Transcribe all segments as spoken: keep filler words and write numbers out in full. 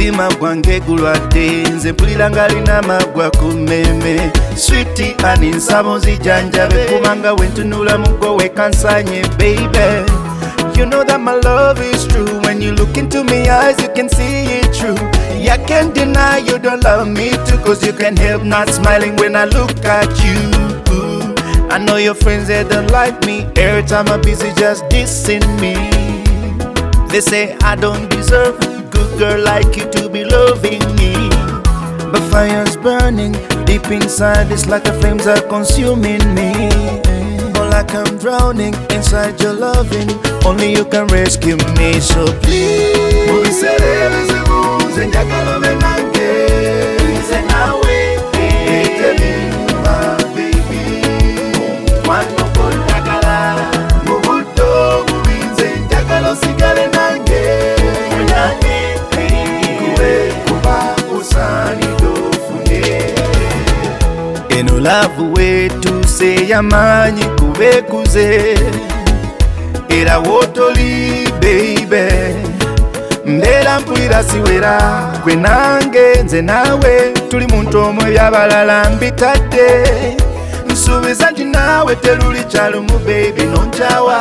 mutima gwange gulwadde nze mpulira ngalina amagwa ku mmeme switi ani nsabo nzijanjabe kubanga wentunula mugo wekansanye baby. You know that my love is true. When you look into my eyes, you can see it true. I can't deny you don't love me too, cause you can't help not smiling when I look at you. I know your friends, they don't like me. Every time I'm busy just dissing me. They say I don't deserve a good girl like you to be loving me. But fire's burning deep inside, it's like the flames are consuming me. Or like I'm drowning inside your loving, only you can rescue me, so please. Mubiserere zibuze njagala obe nange nze nawe etemima baby. Wano kontagala mu buddo bubinze njagala osigale nange nange kuwe kuba usanidde ofune. Eno love wetu se yamanyi kubekuze era wotoli baby. Mbera mpulira siwera gwe nange nze nawe tuli muntu omwe byabalala mbitadde nsuubiza nti naawe teruli kyalumu baby nonjawa.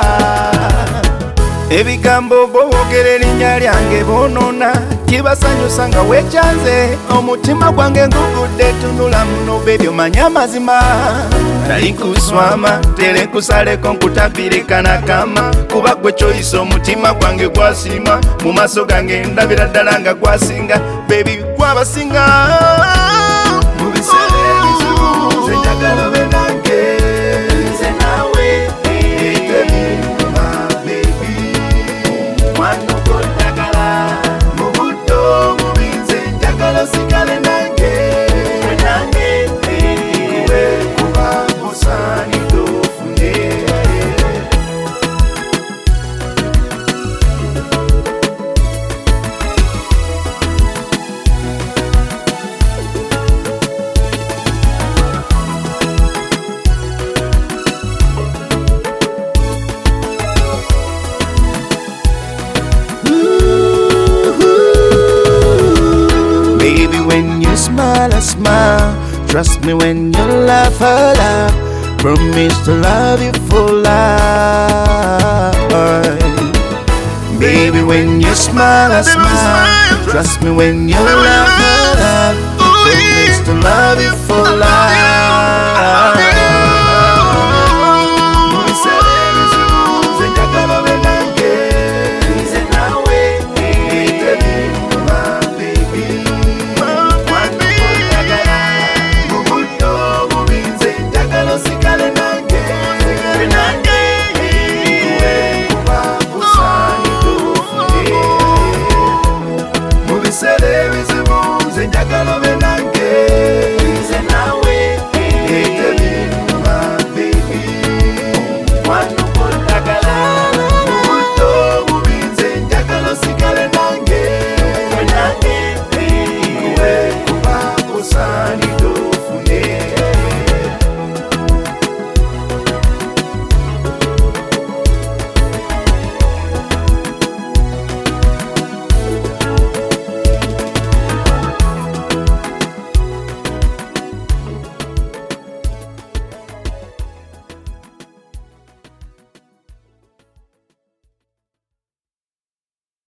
Ebigambo boogera erinnya lyange boonona kibasanyusa nga wekyanze omutima gwange ngugudde tunula muno baby omanyi amazima nali nkuswama tere nkusaleko nkutabirika nakama kuba gwe kyoyisa omutima gwange gwasiima mu maaso gange ndabira ddala nga gwasinga baby gwabasinga. Mu biseera ebizibu nze njagala obe nange nze nawe etemima baby. Wano kontagala mu buddo bubinze njagala osigale nange nange kuwe kuba usanidde ofune. Baby, when you smile, I smile. Trust me when you laugh, I laugh. Promise to love you for life. Baby, when you smile, I smile. Trust me when you laugh, I laugh. Promise to love you for life.